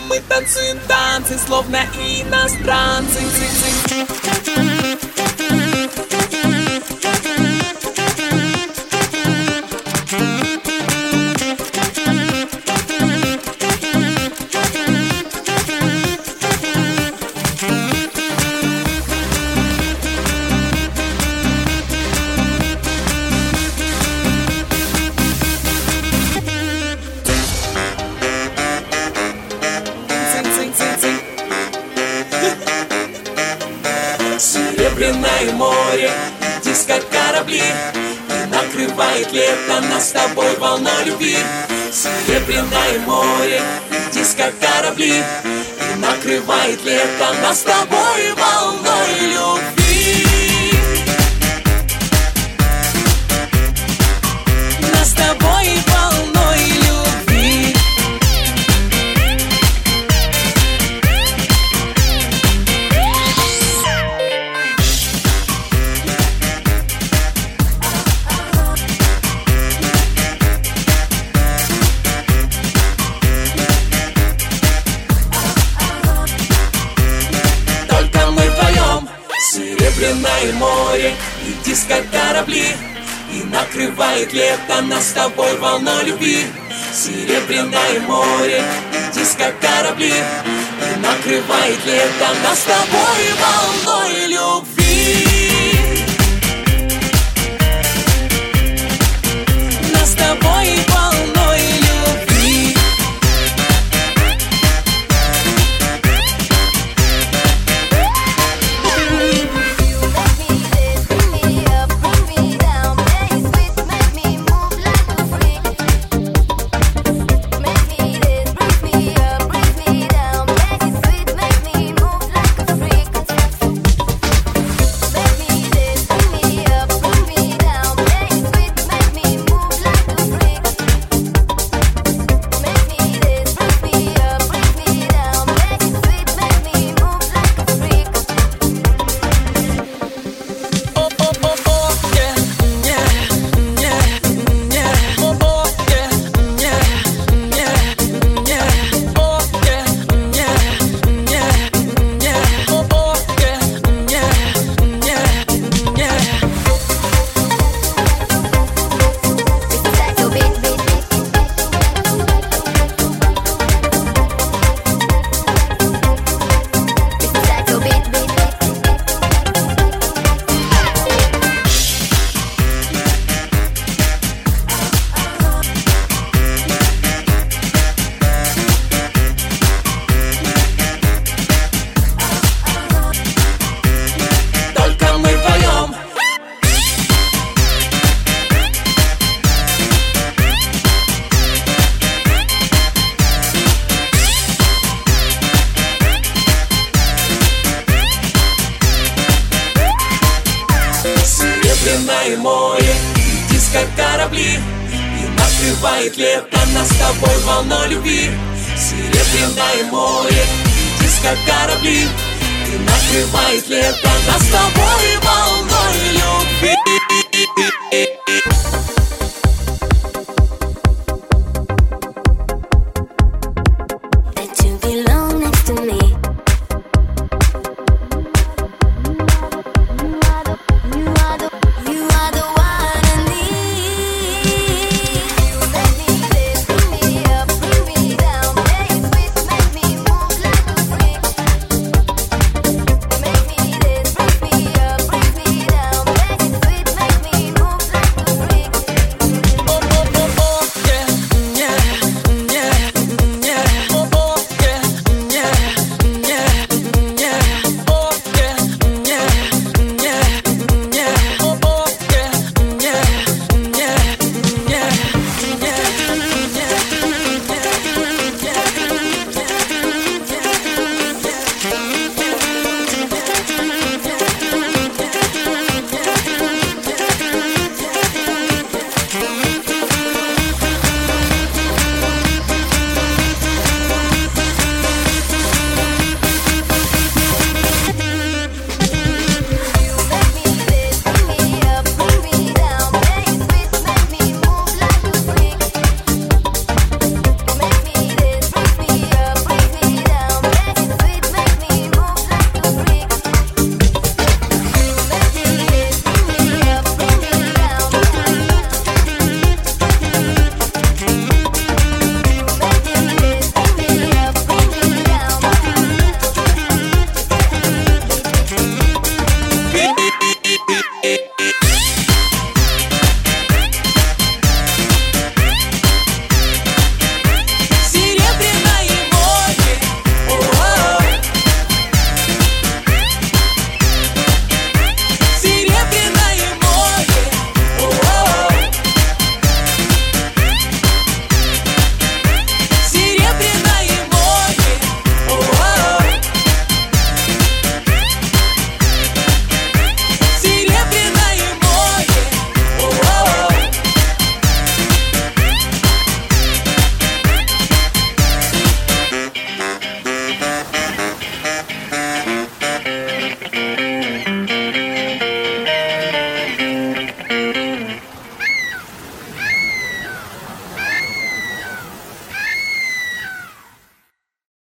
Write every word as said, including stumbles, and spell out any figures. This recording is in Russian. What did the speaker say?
мы танцуем танцы, словно иностранцы. Серебряное море, диско корабли, и накрывает лето нас с тобой волной любви. Серебряное море, диско корабли, и накрывает лето нас с тобой волной любви. Нас с тобой волной любви. Серебряное море и диско корабли, и накрывает лето нас с тобой волной любви. Серебряное море и диско корабли, и накрывает лето нас с тобой волной любви. Нас с тобой волной любви. Серебряное море и диско корабли, и накрывает лето нас с тобой волной любви. Серебряное море и диско корабли, и накрывает лето нас с тобой волной любви.